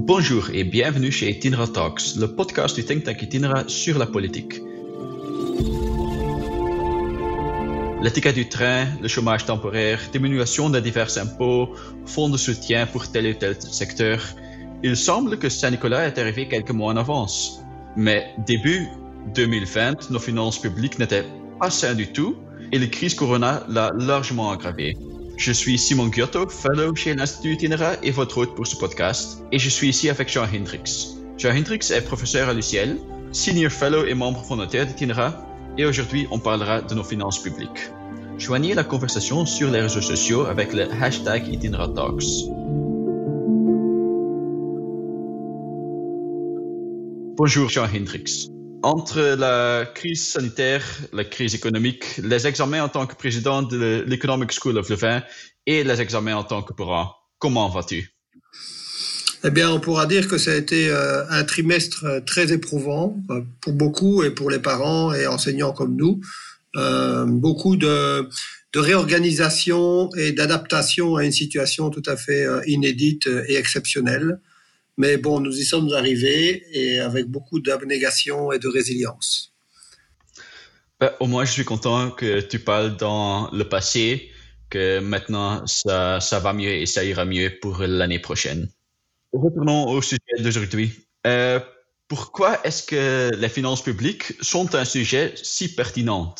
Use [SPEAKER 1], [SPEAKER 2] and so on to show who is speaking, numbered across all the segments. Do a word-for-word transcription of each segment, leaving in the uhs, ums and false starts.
[SPEAKER 1] Bonjour et bienvenue chez Itinera Talks, le podcast du think tank Itinera sur la politique. Les tickets du train, le chômage temporaire, diminution de divers impôts, fonds de soutien pour tel ou tel secteur. Il semble que Saint-Nicolas est arrivé quelques mois en avance. Mais début deux mille vingt, nos finances publiques n'étaient pas saines du tout et la crise Corona l'a largement aggravée. Je suis Simon Giotto, fellow chez l'Institut Itinera et votre hôte pour ce podcast. Et je suis ici avec Jean Hendricks. Jean Hendricks est professeur à l'U C L, senior fellow et membre fondateur d'Itinera. Et aujourd'hui, on parlera de nos finances publiques. Joignez la conversation sur les réseaux sociaux avec le hashtag Itinera Talks. Bonjour Jean Hendricks. Entre la crise sanitaire, la crise économique, les examens en tant que président de l'Economic School of Louvain et les examens en tant que parent, comment vas-tu?
[SPEAKER 2] Eh bien, on pourra dire que ça a été euh, un trimestre très éprouvant euh, pour beaucoup et pour les parents et enseignants comme nous. Euh, beaucoup de, de réorganisation et d'adaptation à une situation tout à fait euh, inédite et exceptionnelle. Mais bon, nous y sommes arrivés et avec beaucoup d'abnégation et de résilience.
[SPEAKER 1] Ben, au moins, je suis content que tu parles dans le passé, que maintenant ça, ça va mieux et ça ira mieux pour l'année prochaine. Retournons au sujet d'aujourd'hui. Euh, pourquoi est-ce que les finances publiques sont un sujet si pertinent?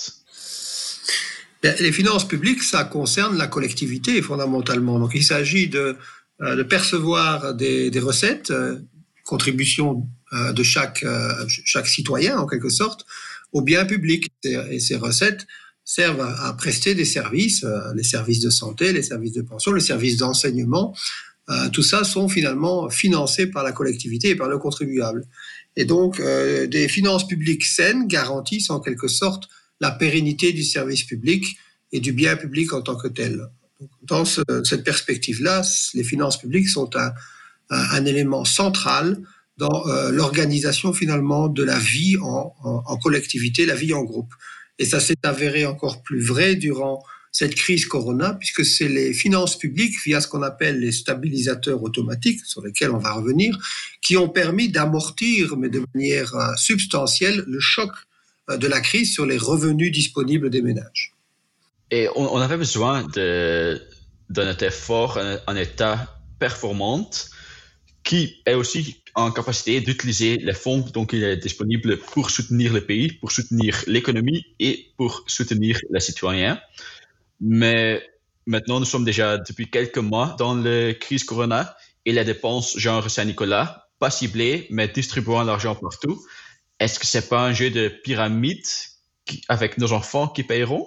[SPEAKER 2] Bien, les finances publiques, ça concerne la collectivité fondamentalement. Donc, il s'agit de de percevoir des, des recettes, euh, contributions euh, de chaque, euh, chaque citoyen en quelque sorte, au bien public. Et ces recettes servent à, à prester des services, euh, les services de santé, les services de pension, les services d'enseignement. Euh, tout ça sont finalement financés par la collectivité et par le contribuable. Et donc, euh, des finances publiques saines garantissent en quelque sorte la pérennité du service public et du bien public en tant que tel. Dans ce, cette perspective-là, les finances publiques sont un, un, un élément central dans euh, l'organisation finalement de la vie en, en, en collectivité, la vie en groupe. Et ça s'est avéré encore plus vrai durant cette crise Corona, puisque c'est les finances publiques, via ce qu'on appelle les stabilisateurs automatiques, sur lesquels on va revenir, qui ont permis d'amortir, mais de manière euh, substantielle, le choc euh, de la crise sur les revenus disponibles des ménages.
[SPEAKER 1] Et on, on avait besoin de, d'un État fort, un, un État performant qui est aussi en capacité d'utiliser les fonds dont il est disponible pour soutenir le pays, pour soutenir l'économie et pour soutenir les citoyens. Mais maintenant, nous sommes déjà depuis quelques mois dans la crise Corona et les dépenses genre Saint-Nicolas, pas ciblées, mais distribuant l'argent partout. Est-ce que c'est pas un jeu de pyramide qui, avec nos enfants qui paieront?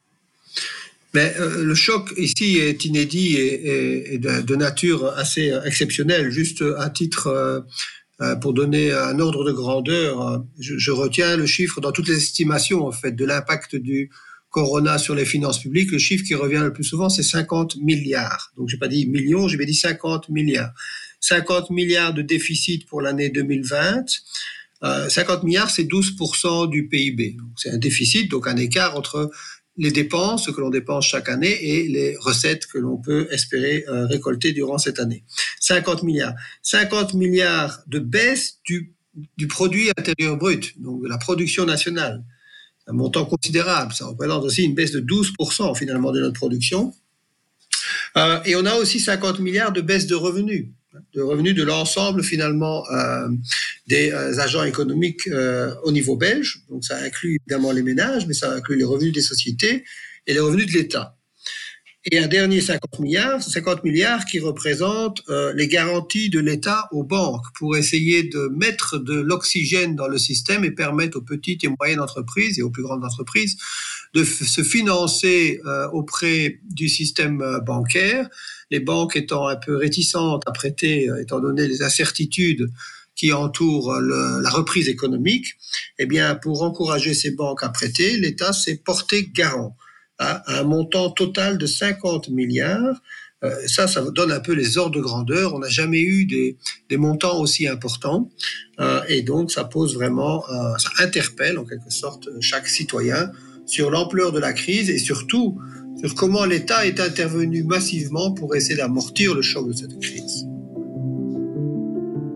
[SPEAKER 2] Mais euh, le choc ici est inédit et, et, et de, de nature assez exceptionnelle. Juste à titre, euh, euh, pour donner un ordre de grandeur, euh, je, je retiens le chiffre dans toutes les estimations en fait de l'impact du Corona sur les finances publiques. Le chiffre qui revient le plus souvent, c'est cinquante milliards. Donc, j'ai pas dit millions, j'ai dit cinquante milliards. cinquante milliards de déficit pour l'année deux mille vingt. Euh, cinquante milliards, c'est douze pour cent du P I B. Donc, c'est un déficit, donc un écart entre les dépenses, ce que l'on dépense chaque année, et les recettes que l'on peut espérer euh, récolter durant cette année. cinquante milliards. cinquante milliards de baisse du, du produit intérieur brut, donc de la production nationale. Un montant considérable. Ça représente aussi une baisse de douze pour cent finalement de notre production. Euh, et on a aussi cinquante milliards de baisse de revenus. de revenus de l'ensemble finalement euh, des euh, agents économiques euh, au niveau belge. Donc ça inclut évidemment les ménages, mais ça inclut les revenus des sociétés et les revenus de l'État. Et un dernier cinquante milliards, cinquante milliards qui représentent euh, les garanties de l'État aux banques pour essayer de mettre de l'oxygène dans le système et permettre aux petites et moyennes entreprises et aux plus grandes entreprises de f- se financer euh, auprès du système euh, bancaire. Les banques étant un peu réticentes à prêter, euh, étant donné les incertitudes qui entourent le, la reprise économique, eh bien, pour encourager ces banques à prêter, l'État s'est porté garant à un montant total de cinquante milliards. Euh, ça, ça donne un peu les ordres de grandeur. On n'a jamais eu des, des montants aussi importants. Euh, et donc, ça pose vraiment, euh, ça interpelle en quelque sorte chaque citoyen sur l'ampleur de la crise et surtout sur comment l'État est intervenu massivement pour essayer d'amortir le choc de cette crise.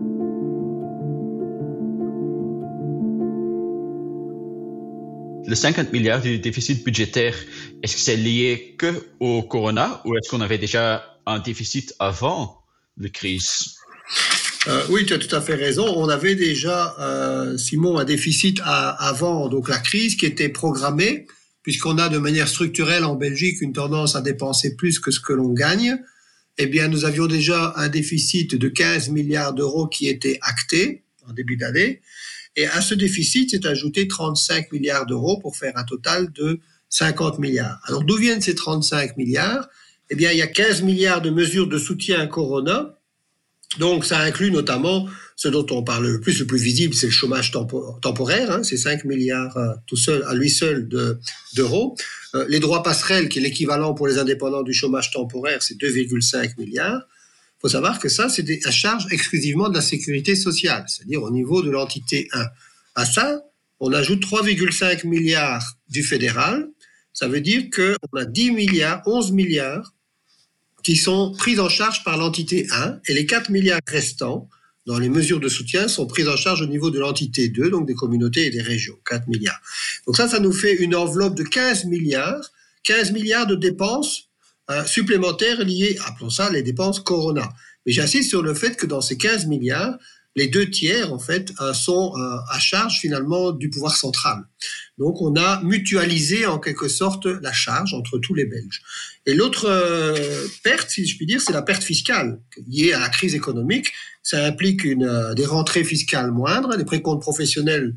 [SPEAKER 1] Le cinquante milliards du déficit budgétaire, est-ce que c'est lié que au corona ou est-ce qu'on avait déjà un déficit avant la crise?
[SPEAKER 2] Euh, oui, tu as tout à fait raison. On avait déjà, euh, Simon, un déficit à, avant donc la crise qui était programmé, puisqu'on a de manière structurelle en Belgique une tendance à dépenser plus que ce que l'on gagne. Eh bien, nous avions déjà un déficit de quinze milliards d'euros qui était acté en début d'année. Et à ce déficit s'est ajouté trente-cinq milliards d'euros pour faire un total de cinquante milliards. Alors, d'où viennent ces trente-cinq milliards? Eh bien, il y a quinze milliards de mesures de soutien à Corona. Donc, ça inclut notamment ce dont on parle le plus, le plus visible, c'est le chômage tempo- temporaire, hein, c'est cinq milliards euh, tout seul, à lui seul de, d'euros. Euh, les droits passerelles, qui est l'équivalent pour les indépendants du chômage temporaire, c'est deux virgule cinq milliards. Il faut savoir que ça, c'est des, à charge exclusivement de la sécurité sociale, c'est-à-dire au niveau de l'entité un. À ça, on ajoute trois virgule cinq milliards du fédéral. Ça veut dire qu'on a dix milliards, onze milliards qui sont prises en charge par l'entité un, et les quatre milliards restants, dans les mesures de soutien, sont prises en charge au niveau de l'entité deux, donc des communautés et des régions, quatre milliards. Donc ça, ça nous fait une enveloppe de quinze milliards, quinze milliards de dépenses euh, supplémentaires liées, appelons ça les dépenses Corona. Mais j'insiste sur le fait que dans ces quinze milliards, les deux tiers, en fait, euh, sont euh, à charge, finalement, du pouvoir central. Donc, on a mutualisé, en quelque sorte, la charge entre tous les Belges. Et l'autre euh, perte, si je puis dire, c'est la perte fiscale liée à la crise économique. Ça implique une, euh, des rentrées fiscales moindres, les précomptes professionnels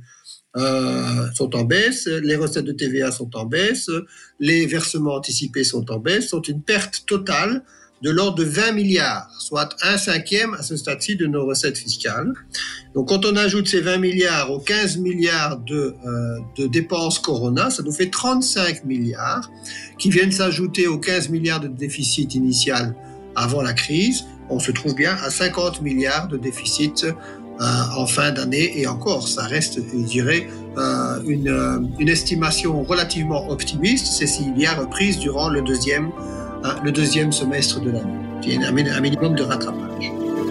[SPEAKER 2] euh, sont en baisse, les recettes de T V A sont en baisse, les versements anticipés sont en baisse, sont une perte totale de l'ordre de vingt milliards, soit un cinquième à ce stade-ci de nos recettes fiscales. Donc, quand on ajoute ces vingt milliards aux quinze milliards de, euh, de dépenses Corona, ça nous fait trente-cinq milliards qui viennent s'ajouter aux quinze milliards de déficit initial avant la crise. On se trouve bien à cinquante milliards de déficit euh, en fin d'année, et encore, ça reste, je dirais, euh, une, euh, une estimation relativement optimiste, c'est s'il y a reprise durant le deuxième le deuxième semestre de l'année. Il y a un minimum de rattrapage.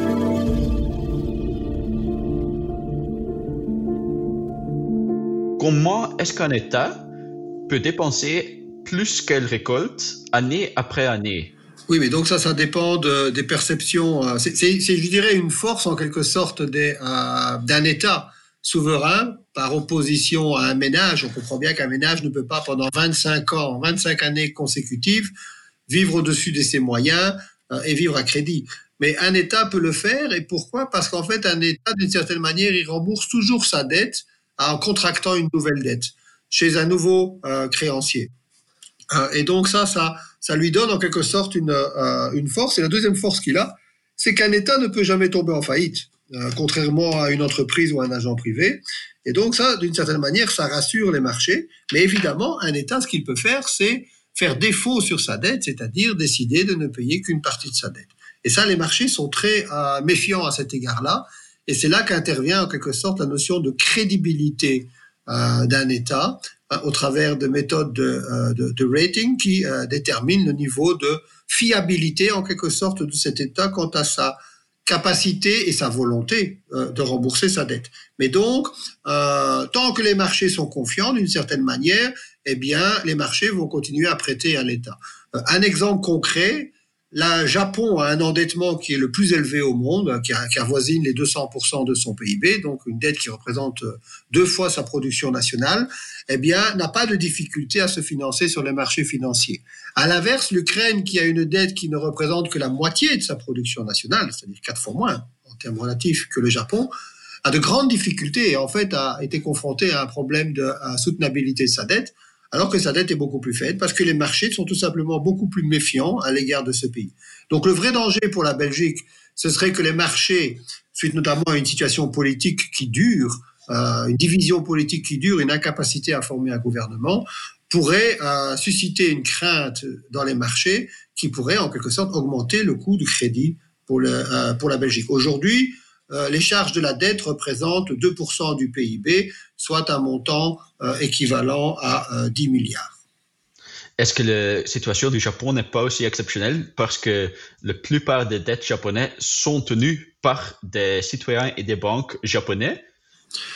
[SPEAKER 1] Comment est-ce qu'un État peut dépenser plus qu'elle récolte année après année?
[SPEAKER 2] Oui, mais donc ça, ça dépend de, des perceptions. C'est, c'est, c'est, je dirais, une force en quelque sorte des, euh, d'un État souverain par opposition à un ménage. On comprend bien qu'un ménage ne peut pas pendant vingt-cinq ans, vingt-cinq années consécutives, vivre au-dessus de ses moyens euh, et vivre à crédit. Mais un État peut le faire, et pourquoi? Parce qu'en fait, un État, d'une certaine manière, il rembourse toujours sa dette en contractant une nouvelle dette chez un nouveau euh, créancier. Euh, et donc ça, ça, ça lui donne en quelque sorte une, euh, une force. Et la deuxième force qu'il a, c'est qu'un État ne peut jamais tomber en faillite, euh, contrairement à une entreprise ou à un agent privé. Et donc ça, d'une certaine manière, ça rassure les marchés. Mais évidemment, un État, ce qu'il peut faire, c'est faire défaut sur sa dette, c'est-à-dire décider de ne payer qu'une partie de sa dette. Et ça, les marchés sont très euh, méfiants à cet égard-là, et c'est là qu'intervient en quelque sorte la notion de crédibilité euh, d'un État euh, au travers de méthodes de, euh, de, de rating qui euh, déterminent le niveau de fiabilité en quelque sorte de cet État quant à sa capacité et sa volonté euh, de rembourser sa dette. Mais donc, euh, tant que les marchés sont confiants d'une certaine manière, eh bien, les marchés vont continuer à prêter à l'État. Euh, un exemple concret, le Japon a un endettement qui est le plus élevé au monde, qui, a, qui avoisine les deux cents pour cent de son P I B, donc une dette qui représente deux fois sa production nationale, eh bien, n'a pas de difficulté à se financer sur les marchés financiers. À l'inverse, l'Ukraine, qui a une dette qui ne représente que la moitié de sa production nationale, c'est-à-dire quatre fois moins en termes relatifs que le Japon, a de grandes difficultés et en fait a été confrontée à un problème de soutenabilité de sa dette, alors que sa dette est beaucoup plus faible, parce que les marchés sont tout simplement beaucoup plus méfiants à l'égard de ce pays. Donc le vrai danger pour la Belgique, ce serait que les marchés, suite notamment à une situation politique qui dure, euh, une division politique qui dure, une incapacité à former un gouvernement, pourraient euh, susciter une crainte dans les marchés qui pourrait en quelque sorte augmenter le coût du crédit pour, le, euh, pour la Belgique. Aujourd'hui, Euh, les charges de la dette représentent deux pour cent du P I B, soit un montant euh, équivalent à euh, dix milliards.
[SPEAKER 1] Est-ce que la situation du Japon n'est pas aussi exceptionnelle parce que la plupart des dettes japonaises sont tenues par des citoyens et des banques japonais?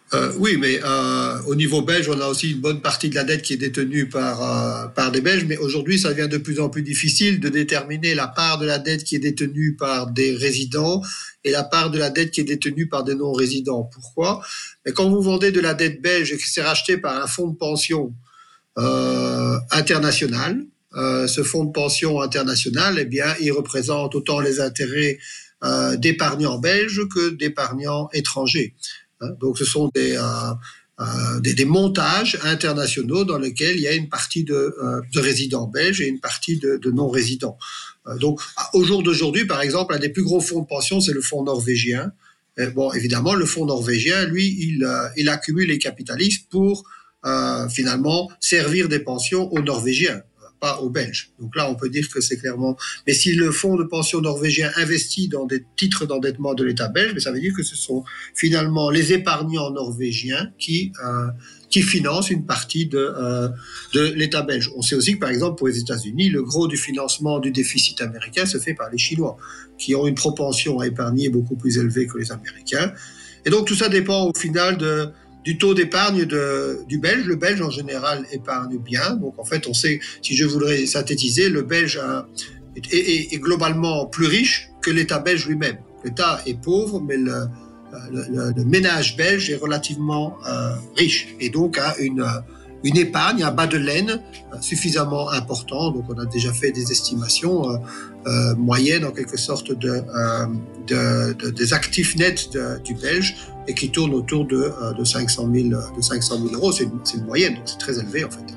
[SPEAKER 2] Euh, oui, mais euh, au niveau belge, on a aussi une bonne partie de la dette qui est détenue par, euh, par des Belges, mais aujourd'hui, ça devient de plus en plus difficile de déterminer la part de la dette qui est détenue par des résidents et la part de la dette qui est détenue par des non-résidents. Pourquoi? Mais quand vous vendez de la dette belge et que c'est racheté par un fonds de pension euh, international, euh, ce fonds de pension international, eh bien, il représente autant les intérêts euh, d'épargnants belges que d'épargnants étrangers. Donc, ce sont des, euh, euh, des, des montages internationaux dans lesquels il y a une partie de, euh, de résidents belges et une partie de, de non-résidents. Euh, donc, au jour d'aujourd'hui, par exemple, un des plus gros fonds de pension, c'est le fonds norvégien. Et bon, évidemment, le fonds norvégien, lui, il, euh, il accumule les capitalistes pour euh, finalement servir des pensions aux Norvégiens, pas aux Belges. Donc là, on peut dire que c'est clairement... Mais si le fonds de pension norvégien investit dans des titres d'endettement de l'État belge, mais ça veut dire que ce sont finalement les épargnants norvégiens qui, euh, qui financent une partie de, euh, de l'État belge. On sait aussi que, par exemple, pour les États-Unis, le gros du financement du déficit américain se fait par les Chinois, qui ont une propension à épargner beaucoup plus élevée que les Américains. Et donc, tout ça dépend au final de... du taux d'épargne de, du Belge. Le Belge, en général, épargne bien. Donc, en fait, on sait, si je voudrais synthétiser, le Belge a, est, est, est globalement plus riche que l'État belge lui-même. L'État est pauvre, mais le, le, le ménage belge est relativement euh, riche et donc a une, une épargne à bas de laine euh, suffisamment important. Donc, on a déjà fait des estimations euh, euh, moyennes, en quelque sorte, de, euh, de, de, des actifs nets de, du Belge, et qui tourne autour de, euh, de, cinq cent mille, de cinq cent mille euros. C'est une, c'est une moyenne, donc c'est très élevé en fait.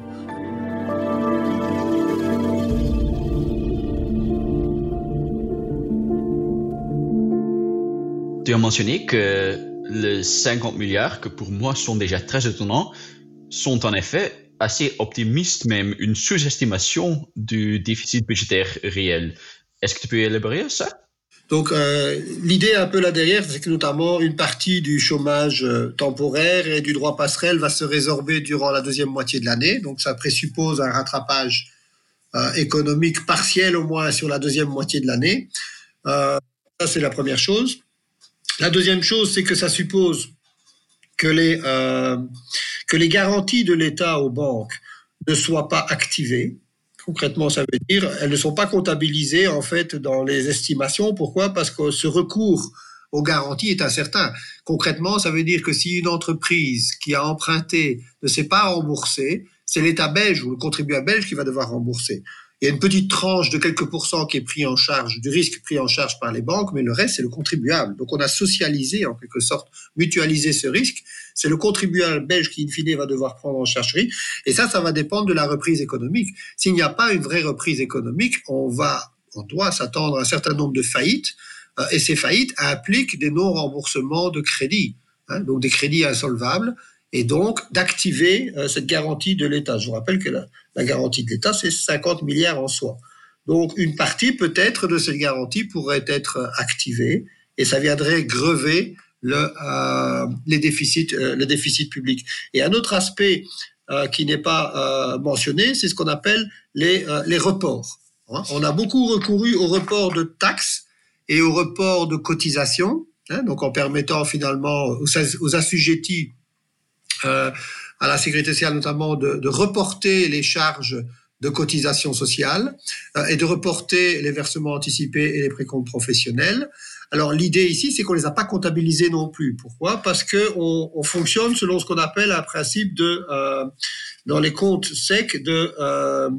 [SPEAKER 1] Tu as mentionné que les cinquante milliards, que pour moi sont déjà très étonnants, sont en effet assez optimistes, même une sous-estimation du déficit budgétaire réel. Est-ce que tu peux élaborer ça?
[SPEAKER 2] Donc, euh, l'idée un peu là derrière, c'est que notamment une partie du chômage euh, temporaire et du droit passerelle va se résorber durant la deuxième moitié de l'année. Donc, ça présuppose un rattrapage euh, économique partiel au moins sur la deuxième moitié de l'année. Euh, ça, c'est la première chose. La deuxième chose, c'est que ça suppose que les, euh, que les garanties de l'État aux banques ne soient pas activées. Concrètement, ça veut dire elles ne sont pas comptabilisées en fait dans les estimations. Pourquoi? Parce que ce recours aux garanties est incertain. Concrètement, ça veut dire que si une entreprise qui a emprunté ne s'est pas remboursée, c'est l'État belge ou le contribuable belge qui va devoir rembourser. Il y a une petite tranche de quelques pourcents qui est pris en charge, du risque pris en charge par les banques, mais le reste, c'est le contribuable. Donc, on a socialisé, en quelque sorte, mutualisé ce risque. C'est le contribuable belge qui, in fine, va devoir prendre en charge ce risque. Et ça, ça va dépendre de la reprise économique. S'il n'y a pas une vraie reprise économique, on va, on doit s'attendre à un certain nombre de faillites. Euh, et ces faillites impliquent des non-remboursements de crédits, hein, donc des crédits insolvables. Et donc d'activer euh, cette garantie de l'État. Je vous rappelle que la, la garantie de l'État, c'est cinquante milliards en soi. Donc une partie peut-être de cette garantie pourrait être activée et ça viendrait grever le, euh, les déficits, euh, le déficit public. Et un autre aspect euh, qui n'est pas euh, mentionné, c'est ce qu'on appelle les, euh, les reports. Hein, on a beaucoup recouru au report de taxes et au report de cotisations, hein, donc en permettant finalement aux, aux assujettis Euh, à la sécurité sociale notamment de, de reporter les charges de cotisation sociale euh, et de reporter les versements anticipés et les précomptes professionnels. Alors l'idée ici, c'est qu'on les a pas comptabilisés non plus. Pourquoi? Parce que on, on fonctionne selon ce qu'on appelle un principe de euh, dans les comptes secs de euh,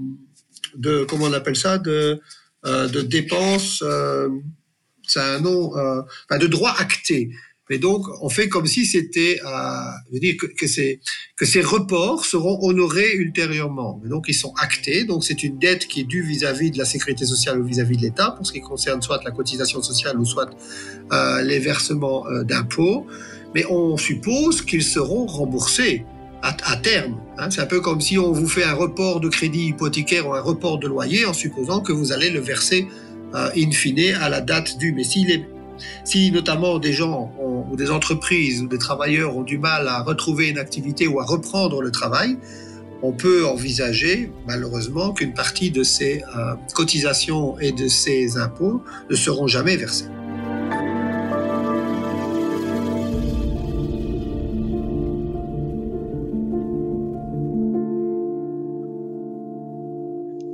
[SPEAKER 2] de comment on appelle ça de euh, de dépenses. Euh, c'est un nom euh, enfin, de droit acté. Mais donc, on fait comme si c'était, euh, je veux dire que, que, ces, que ces reports seront honorés ultérieurement. Mais donc, ils sont actés. Donc, c'est une dette qui est due vis-à-vis de la sécurité sociale ou vis-à-vis de l'État, pour ce qui concerne soit la cotisation sociale ou soit euh, les versements euh, d'impôts. Mais on suppose qu'ils seront remboursés à, à terme. Hein. C'est un peu comme si on vous fait un report de crédit hypothécaire ou un report de loyer en supposant que vous allez le verser euh, in fine à la date due. Mais s'il est Si notamment des gens ont, ou des entreprises ou des travailleurs ont du mal à retrouver une activité ou à reprendre le travail, on peut envisager malheureusement qu'une partie de ces euh, cotisations et de ces impôts ne seront jamais versés.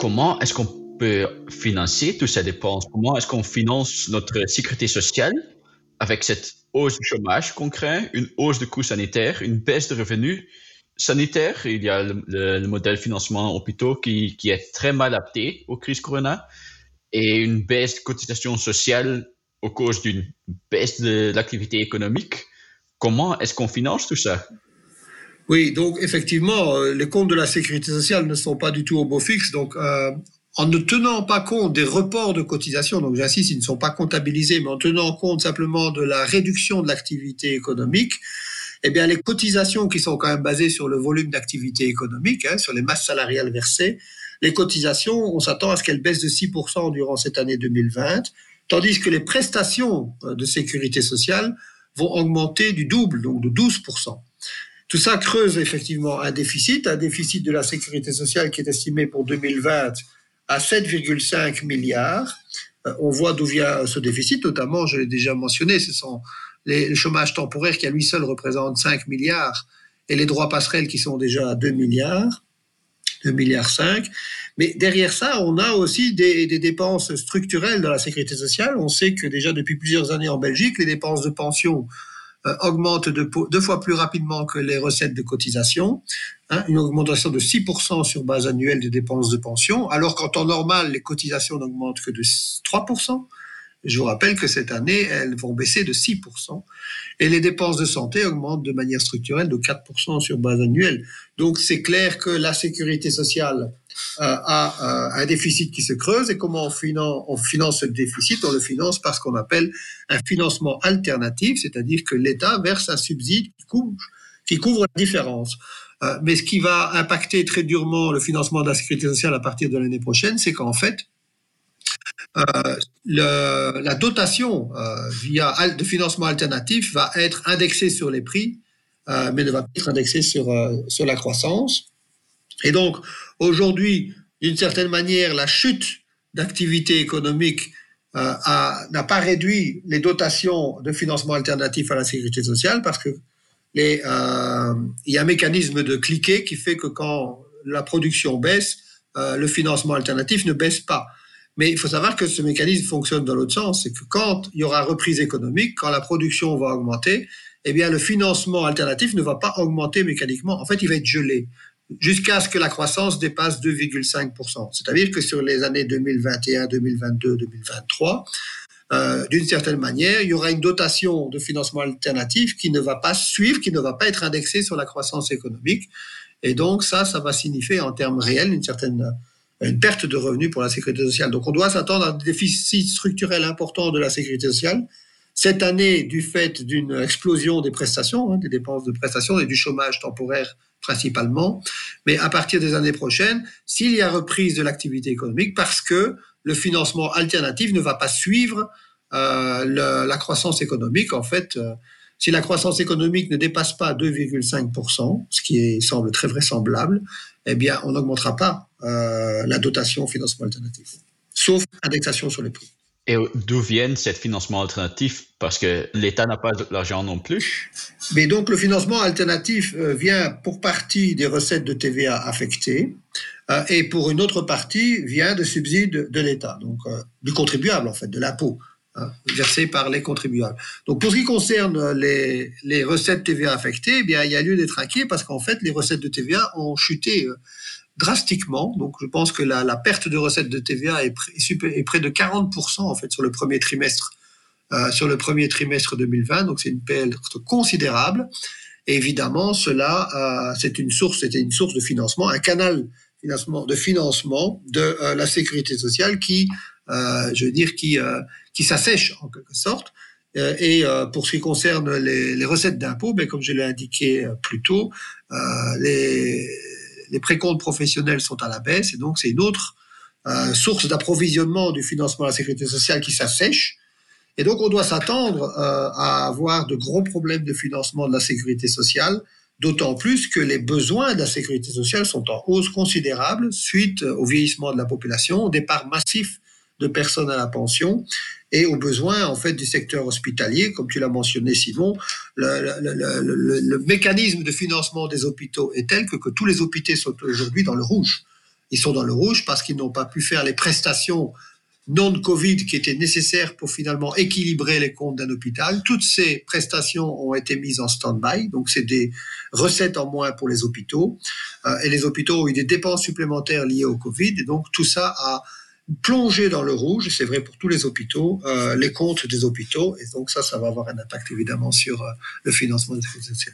[SPEAKER 1] comment est-ce qu'on peut financer toutes ces dépenses? Comment est-ce qu'on finance notre sécurité sociale avec cette hausse du chômage concret, une hausse de coûts sanitaires, une baisse de revenus sanitaires? Il y a le, le, le modèle financement hôpitaux qui, qui est très mal adapté aux crises corona et une baisse de cotisation sociale à cause d'une baisse de l'activité économique. Comment est-ce qu'on finance tout ça?
[SPEAKER 2] Oui, donc effectivement, les comptes de la sécurité sociale ne sont pas du tout au beau fixe. Donc, euh, en ne tenant pas compte des reports de cotisation, donc j'insiste, ils ne sont pas comptabilisés, mais en tenant compte simplement de la réduction de l'activité économique, eh bien, les cotisations qui sont quand même basées sur le volume d'activité économique, hein, sur les masses salariales versées, les cotisations, on s'attend à ce qu'elles baissent de six pour cent durant cette année deux mille vingt, tandis que les prestations de sécurité sociale vont augmenter du double, donc de douze pour cent. Tout ça creuse effectivement un déficit, un déficit de la sécurité sociale qui est estimé pour deux mille vingt à sept virgule cinq milliards. Euh, on voit d'où vient ce déficit, notamment, je l'ai déjà mentionné, ce sont les, le chômage temporaire qui à lui seul représente cinq milliards et les droits passerelles qui sont déjà à deux milliards, deux milliards cinq. Mais derrière ça, on a aussi des, des dépenses structurelles dans la sécurité sociale. On sait que déjà depuis plusieurs années en Belgique, les dépenses de pension Euh, augmente de, deux fois plus rapidement que les recettes de cotisation, hein, une augmentation de six pour cent sur base annuelle des dépenses de pension, alors qu'en temps normal, les cotisations n'augmentent que de trois pour cent. Je vous rappelle que cette année, elles vont baisser de six pour cent. Et les dépenses de santé augmentent de manière structurelle de quatre pour cent sur base annuelle. Donc, c'est clair que la sécurité sociale euh, a euh, un déficit qui se creuse. Et comment on finance, on finance ce déficit? On le finance par ce qu'on appelle un financement alternatif, c'est-à-dire que l'État verse un subside qui couvre, qui couvre la différence. Euh, mais ce qui va impacter très durement le financement de la sécurité sociale à partir de l'année prochaine, c'est qu'en fait, Euh, le, la dotation euh, via de financement alternatif va être indexée sur les prix, euh, mais ne va pas être indexée sur, euh, sur la croissance. Et donc, aujourd'hui, d'une certaine manière, la chute d'activité économique euh, a, n'a pas réduit les dotations de financement alternatif à la sécurité sociale parce que les, euh, il y a un mécanisme de cliquet qui fait que quand la production baisse, euh, le financement alternatif ne baisse pas. Mais il faut savoir que ce mécanisme fonctionne dans l'autre sens, c'est que quand il y aura reprise économique, quand la production va augmenter, eh bien le financement alternatif ne va pas augmenter mécaniquement. En fait, il va être gelé jusqu'à ce que la croissance dépasse deux virgule cinq pour cent. C'est-à-dire que sur les années deux mille vingt et un, deux mille vingt-deux, deux mille vingt-trois, euh, d'une certaine manière, il y aura une dotation de financement alternatif qui ne va pas suivre, qui ne va pas être indexée sur la croissance économique. Et donc ça, ça va signifier en termes réels une certaine une perte de revenus pour la sécurité sociale. Donc on doit s'attendre à un déficit structurel important de la sécurité sociale. Cette année, du fait d'une explosion des prestations, hein, des dépenses de prestations et du chômage temporaire principalement, mais à partir des années prochaines, s'il y a reprise de l'activité économique, parce que le financement alternatif ne va pas suivre euh, le, la croissance économique, en fait, euh, si la croissance économique ne dépasse pas deux virgule cinq pour cent, ce qui est, semble très vraisemblable, eh bien, on n'augmentera pas euh, la dotation au financement alternatif, sauf indexation sur les prix.
[SPEAKER 1] Et d'où vient ce financement alternatif? Parce que l'État n'a pas l'argent non plus.
[SPEAKER 2] Mais donc, le financement alternatif euh, vient pour partie des recettes de T V A affectées euh, et pour une autre partie vient de subsides de l'État, donc euh, du contribuable, en fait, de l'impôt. Hein, versé par les contribuables. Donc, pour ce qui concerne les, les recettes T V A affectées, eh bien, il y a lieu d'être inquiet parce qu'en fait, les recettes de T V A ont chuté euh, drastiquement. Donc, je pense que la, la perte de recettes de T V A est, est, est près de quarante pour cent en fait sur le premier trimestre, euh, sur le premier trimestre deux mille vingt. Donc, c'est une perte considérable. Et évidemment, cela, euh, c'est une source, c'était une source de financement, un canal financement, de financement de euh, la sécurité sociale qui, euh, je veux dire, qui euh, qui s'assèche en quelque sorte. Euh, et euh, pour ce qui concerne les, les recettes d'impôt, ben, comme je l'ai indiqué euh, plus tôt, euh, les, les précomptes professionnels sont à la baisse et donc c'est une autre euh, source d'approvisionnement du financement de la sécurité sociale qui s'assèche. Et donc on doit s'attendre euh, à avoir de gros problèmes de financement de la sécurité sociale, d'autant plus que les besoins de la sécurité sociale sont en hausse considérable suite au vieillissement de la population, au départ massif de personnes à la pension et aux besoins en fait du secteur hospitalier, comme tu l'as mentionné Simon. Le, le, le, le, le mécanisme de financement des hôpitaux est tel que, que tous les hôpitaux sont aujourd'hui dans le rouge. ils sont dans le rouge parce qu'ils n'ont pas pu faire les prestations non-Covid qui étaient nécessaires pour finalement équilibrer les comptes d'un hôpital. Toutes ces prestations ont été mises en stand-by, donc c'est des recettes en moins pour les hôpitaux. Euh, et les hôpitaux ont eu des dépenses supplémentaires liées au Covid, et donc tout ça a plongé dans le rouge, c'est vrai pour tous les hôpitaux, euh, les comptes des hôpitaux, et donc ça, ça va avoir un impact évidemment sur euh, le financement des sécurité sociale.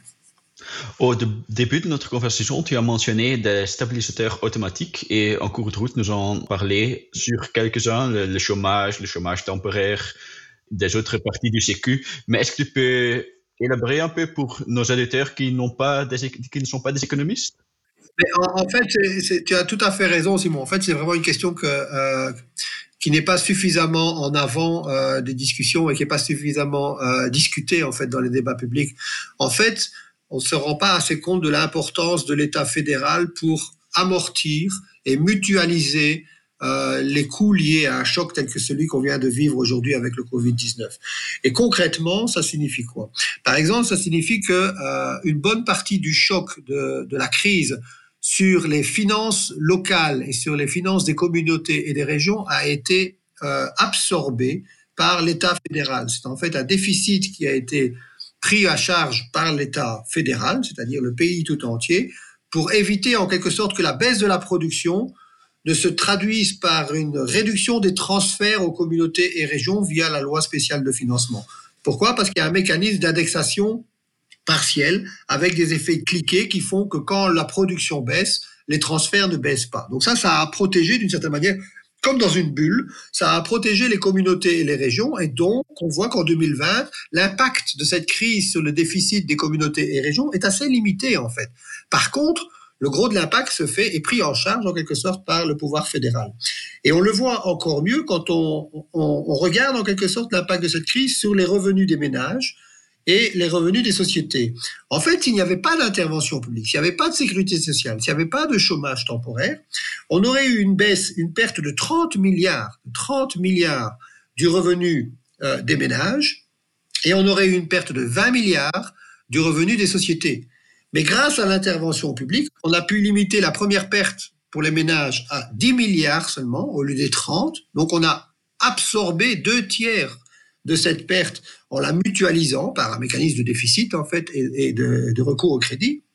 [SPEAKER 1] Au de- début de notre conversation, tu as mentionné des stabilisateurs automatiques et en cours de route, nous en parlé sur quelques-uns, le, le chômage, le chômage temporaire, des autres parties du Sécu. Mais est-ce que tu peux élaborer un peu pour nos auditeurs qui n'ont pas des, éc- qui ne sont pas des économistes?
[SPEAKER 2] Mais en, en fait, c'est- c'est- tu as tout à fait raison, Simon. En fait, c'est vraiment une question que, euh, qui n'est pas suffisamment en avant euh, des discussions et qui n'est pas suffisamment euh, discutée en fait dans les débats publics. En fait, on ne se rend pas assez compte de l'importance de l'État fédéral pour amortir et mutualiser euh, les coûts liés à un choc tel que celui qu'on vient de vivre aujourd'hui avec le covid dix-neuf. Et concrètement, ça signifie quoi? Par exemple, ça signifie que euh, une bonne partie du choc de, de la crise sur les finances locales et sur les finances des communautés et des régions a été euh, absorbée par l'État fédéral. C'est en fait un déficit qui a été pris à charge par l'État fédéral, c'est-à-dire le pays tout entier, pour éviter en quelque sorte que la baisse de la production ne se traduise par une réduction des transferts aux communautés et régions via la loi spéciale de financement. Pourquoi? Parce qu'il y a un mécanisme d'indexation partielle avec des effets cliqués qui font que quand la production baisse, les transferts ne baissent pas. Donc ça, ça a protégé d'une certaine manière, comme dans une bulle, ça a protégé les communautés et les régions, et donc on voit qu'en deux mille vingt, l'impact de cette crise sur le déficit des communautés et régions est assez limité en fait. Par contre, le gros de l'impact se fait, est pris en charge en quelque sorte par le pouvoir fédéral. Et on le voit encore mieux quand on, on, on regarde en quelque sorte l'impact de cette crise sur les revenus des ménages et les revenus des sociétés. En fait, s'il n'y avait pas d'intervention publique, s'il n'y avait pas de sécurité sociale, s'il n'y avait pas de chômage temporaire, on aurait eu une baisse, une perte de trente milliards, trente milliards du revenu euh, des ménages, et on aurait eu une perte de vingt milliards du revenu des sociétés. Mais grâce à l'intervention publique, on a pu limiter la première perte pour les ménages à dix milliards seulement, au lieu des trente. Donc on a absorbé deux tiers de cette perte en la mutualisant par un mécanisme de déficit en fait et, et de, de recours au crédit.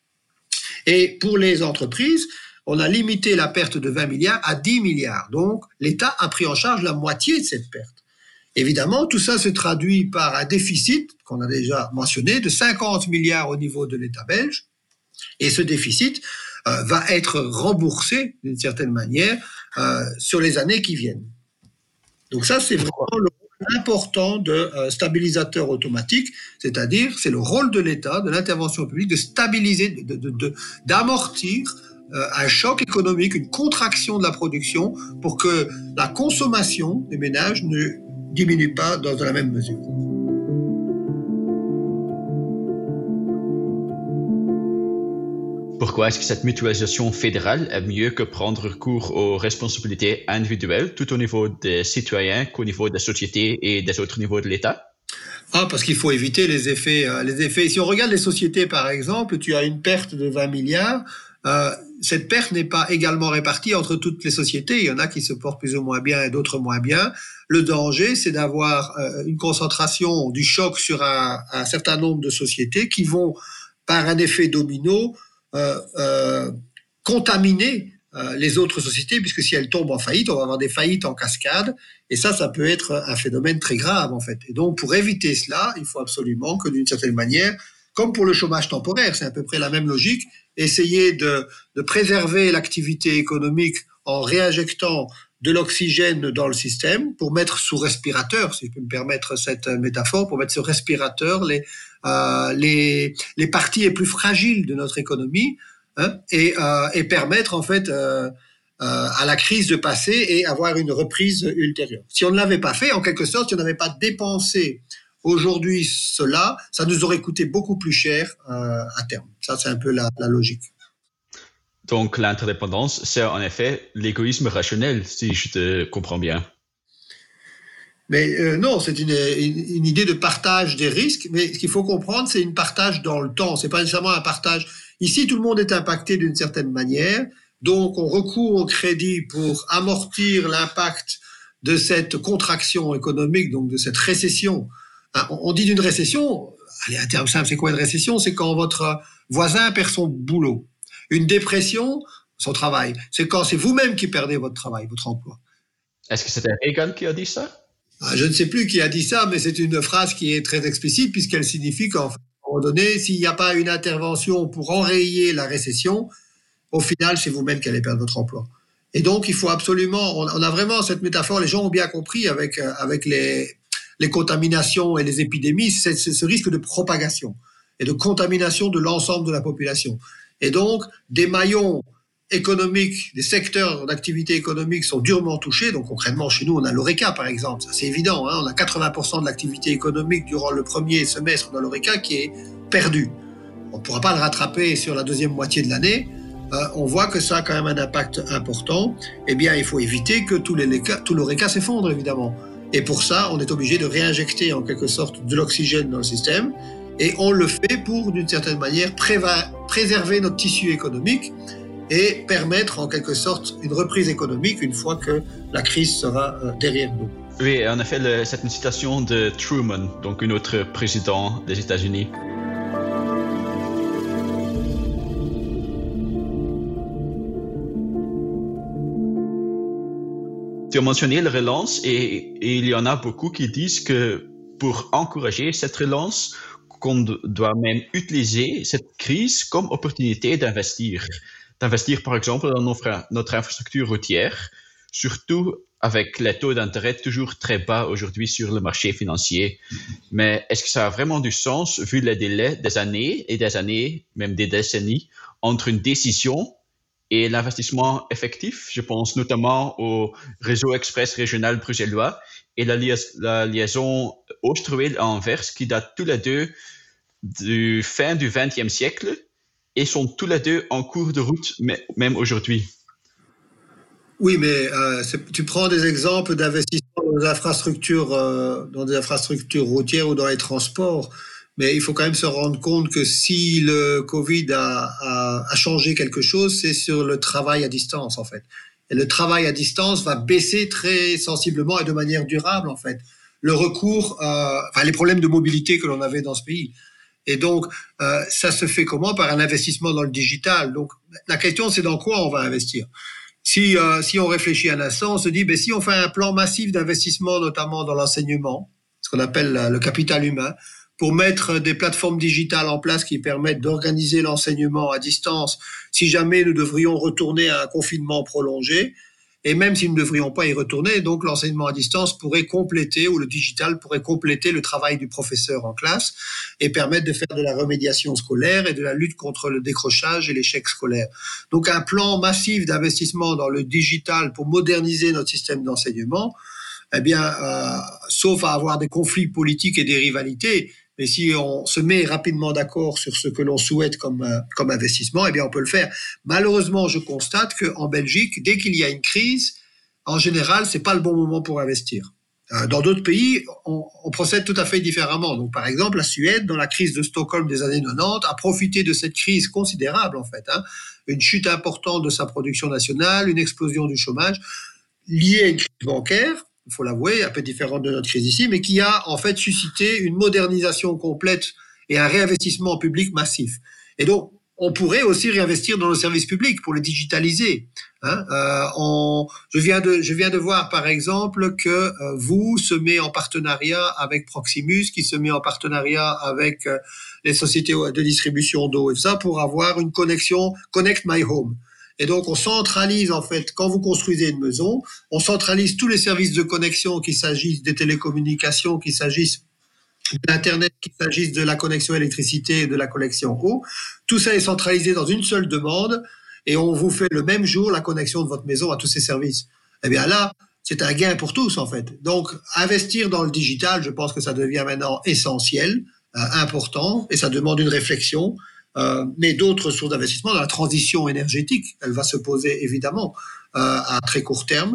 [SPEAKER 2] Et pour les entreprises, on a limité la perte de vingt milliards à dix milliards. Donc l'État a pris en charge la moitié de cette perte. Évidemment, tout ça se traduit par un déficit qu'on a déjà mentionné de cinquante milliards au niveau de l'État belge. Et ce déficit euh, va être remboursé d'une certaine manière euh, sur les années qui viennent. Donc ça, c'est vraiment le rôle important de euh, stabilisateur automatique, c'est-à-dire c'est le rôle de l'État, de l'intervention publique, de stabiliser, de, de, de, d'amortir euh, un choc économique, une contraction de la production pour que la consommation des ménages ne diminue pas dans la même mesure.
[SPEAKER 1] Pourquoi est-ce que cette mutualisation fédérale est mieux que prendre recours aux responsabilités individuelles, tout au niveau des citoyens qu'au niveau des sociétés et des autres niveaux de l'État?
[SPEAKER 2] Ah, parce qu'il faut éviter les effets, euh, les effets. Si on regarde les sociétés, par exemple, tu as une perte de vingt milliards. Euh, cette perte n'est pas également répartie entre toutes les sociétés. Il y en a qui se portent plus ou moins bien et d'autres moins bien. Le danger, c'est d'avoir euh, une concentration du choc sur un, un certain nombre de sociétés qui vont, par un effet domino, euh, euh, contaminer euh, les autres sociétés, puisque si elles tombent en faillite, on va avoir des faillites en cascade. Et ça, ça peut être un phénomène très grave, en fait. Et donc, pour éviter cela, il faut absolument que, d'une certaine manière, comme pour le chômage temporaire, c'est à peu près la même logique, essayer de, de préserver l'activité économique en réinjectant de l'oxygène dans le système pour mettre sous respirateur, si je peux me permettre cette métaphore, pour mettre sous respirateur les, euh, les, les parties les plus fragiles de notre économie, hein, et, euh, et permettre, en fait, euh, Euh, à la crise de passer et avoir une reprise ultérieure. Si on ne l'avait pas fait, en quelque sorte, si on n'avait pas dépensé aujourd'hui cela, ça nous aurait coûté beaucoup plus cher euh, à terme. Ça, c'est un peu la, la logique.
[SPEAKER 1] Donc l'interdépendance, c'est en effet l'égoïsme rationnel, si je te comprends bien.
[SPEAKER 2] Mais euh, non, c'est une, une, une idée de partage des risques, mais ce qu'il faut comprendre, c'est une partage dans le temps. C'est pas nécessairement un partage. Ici, tout le monde est impacté d'une certaine manière. Donc, on recourt au crédit pour amortir l'impact de cette contraction économique, donc de cette récession. On dit d'une récession, allez, un terme simple, c'est quoi une récession? C'est quand votre voisin perd son boulot. Une dépression, son travail. C'est quand c'est vous-même qui perdez votre travail, votre emploi.
[SPEAKER 1] Est-ce que c'était Reagan qui a dit ça?
[SPEAKER 2] Je ne sais plus qui a dit ça, mais c'est une phrase qui est très explicite puisqu'elle signifie qu'en fait, à un moment donné, s'il n'y a pas une intervention pour enrayer la récession, au final, c'est vous-même qui allez perdre votre emploi. Et donc, il faut absolument, on a vraiment cette métaphore, les gens ont bien compris avec, avec les, les contaminations et les épidémies, c'est, c'est ce risque de propagation et de contamination de l'ensemble de la population. Et donc, des maillons économiques, des secteurs d'activité économique sont durement touchés. Donc, concrètement, chez nous, on a l'Horeca, par exemple. Ça, c'est évident, hein. On a quatre-vingts pour cent de l'activité économique durant le premier semestre dans l'Horeca qui est perdue. On ne pourra pas le rattraper sur la deuxième moitié de l'année. Euh, on voit que ça a quand même un impact important. Eh bien, il faut éviter que tout, les, tout l'Horeca s'effondre, évidemment. Et pour ça, on est obligé de réinjecter en quelque sorte de l'oxygène dans le système. Et on le fait pour, d'une certaine manière, préva- préserver notre tissu économique et permettre en quelque sorte une reprise économique une fois que la crise sera euh, derrière nous.
[SPEAKER 1] Oui, en effet, le, c'est une citation de Truman, donc un autre président des États-Unis. Tu as mentionné la relance et, et il y en a beaucoup qui disent que pour encourager cette relance, qu'on doit même utiliser cette crise comme opportunité d'investir. D'investir par exemple dans notre, notre infrastructure routière, surtout avec les taux d'intérêt toujours très bas aujourd'hui sur le marché financier. Mais est-ce que ça a vraiment du sens vu les délais des années et des années, même des décennies, entre une décision et l'investissement effectif? Je pense notamment au réseau express régional bruxellois et la, liais- la liaison Oosterweel-Anvers qui datent tous les deux du fin du vingtième siècle et sont tous les deux en cours de route, mais, même aujourd'hui.
[SPEAKER 2] Oui, mais euh, tu prends des exemples d'investissement dans des infrastructures, euh, dans des infrastructures routières ou dans les transports, mais il faut quand même se rendre compte que si le Covid a, a, a changé quelque chose, c'est sur le travail à distance, en fait. Et le travail à distance va baisser très sensiblement et de manière durable, en fait. Le recours, euh, enfin, les problèmes de mobilité que l'on avait dans ce pays. Et donc, euh, ça se fait comment? Par un investissement dans le digital. Donc, la question, c'est dans quoi on va investir. Si, euh, si on réfléchit un instant, on se dit, ben, si on fait un plan massif d'investissement, notamment dans l'enseignement, ce qu'on appelle le capital humain, pour mettre des plateformes digitales en place qui permettent d'organiser l'enseignement à distance, si jamais nous devrions retourner à un confinement prolongé, et même si nous ne devrions pas y retourner, donc l'enseignement à distance pourrait compléter, ou le digital pourrait compléter le travail du professeur en classe et permettre de faire de la remédiation scolaire et de la lutte contre le décrochage et l'échec scolaire. Donc un plan massif d'investissement dans le digital pour moderniser notre système d'enseignement, eh bien, euh, sauf à avoir des conflits politiques et des rivalités, mais si on se met rapidement d'accord sur ce que l'on souhaite comme, euh, comme investissement, eh bien, on peut le faire. Malheureusement, je constate qu'en Belgique, dès qu'il y a une crise, en général, c'est pas le bon moment pour investir. Euh, dans d'autres pays, on, on procède tout à fait différemment. Donc, par exemple, la Suède, dans la crise de Stockholm des années quatre-vingt-dix, a profité de cette crise considérable, en fait, hein, une chute importante de sa production nationale, une explosion du chômage, liée à une crise bancaire, il faut l'avouer, un peu différente de notre crise ici, mais qui a en fait suscité une modernisation complète et un réinvestissement public massif. Et donc, on pourrait aussi réinvestir dans nos services publics pour les digitaliser. Hein. Euh, on, je, viens de, je viens de voir, par exemple, que euh, vous se met en partenariat avec Proximus, qui se met en partenariat avec euh, les sociétés de distribution d'eau et tout ça, pour avoir une connexion Connect My Home. Et donc, on centralise, en fait, quand vous construisez une maison, on centralise tous les services de connexion, qu'il s'agisse des télécommunications, qu'il s'agisse de l'Internet, qu'il s'agisse de la connexion électricité et de la connexion eau. Tout ça est centralisé dans une seule demande et on vous fait le même jour la connexion de votre maison à tous ces services. Eh bien là, c'est un gain pour tous, en fait. Donc, investir dans le digital, je pense que ça devient maintenant essentiel, euh, important, et ça demande une réflexion. Euh, mais d'autres sources d'investissement dans la transition énergétique, elle va se poser évidemment euh, à très court terme.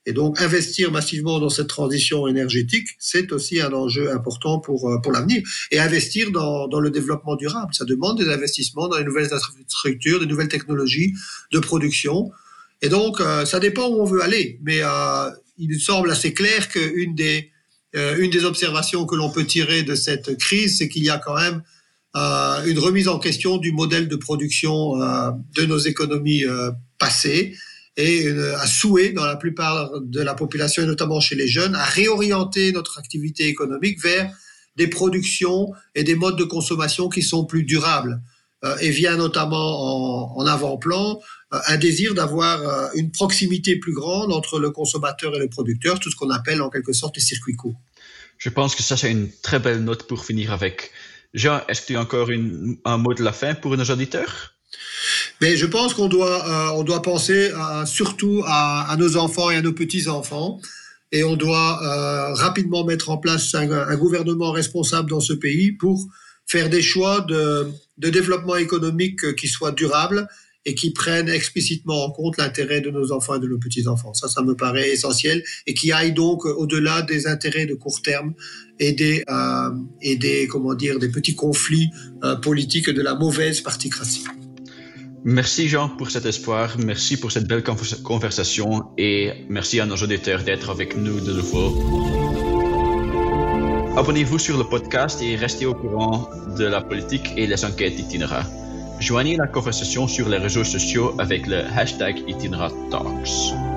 [SPEAKER 2] Et donc, investir massivement dans cette transition énergétique, c'est aussi un enjeu important pour, pour l'avenir. Et investir dans, dans le développement durable, ça demande des investissements dans les nouvelles infrastructures, des nouvelles technologies de production. Et donc, euh, ça dépend où on veut aller. Mais euh, il me semble assez clair qu'une des, euh, une des observations que l'on peut tirer de cette crise, c'est qu'il y a quand même euh, une remise en question du modèle de production euh, de nos économies euh, passées, et un souhait dans la plupart de la population, et notamment chez les jeunes, à réorienter notre activité économique vers des productions et des modes de consommation qui sont plus durables. Euh, et vient notamment en, en avant-plan euh, un désir d'avoir euh, une proximité plus grande entre le consommateur et le producteur, tout ce qu'on appelle en quelque sorte les circuits courts.
[SPEAKER 1] Je pense que ça, c'est une très belle note pour finir avec. Jean, est-ce que tu as encore une, un mot de la fin pour nos auditeurs?
[SPEAKER 2] Mais je pense qu'on doit, euh, on doit penser à, surtout à, à nos enfants et à nos petits-enfants. Et on doit euh, rapidement mettre en place un, un gouvernement responsable dans ce pays pour faire des choix de, de développement économique qui soient durables et qui prennent explicitement en compte l'intérêt de nos enfants et de nos petits-enfants. Ça, ça me paraît essentiel, et qui aille donc au-delà des intérêts de court terme et des, euh, et des, comment dire, des petits conflits euh, politiques de la mauvaise particratie.
[SPEAKER 1] Merci Jean pour cet espoir, merci pour cette belle conversation et merci à nos auditeurs d'être avec nous de nouveau. Abonnez-vous sur le podcast et restez au courant de la politique et les enquêtes d'Itinera. Joignez la conversation sur les réseaux sociaux avec le hashtag Itinera Talks.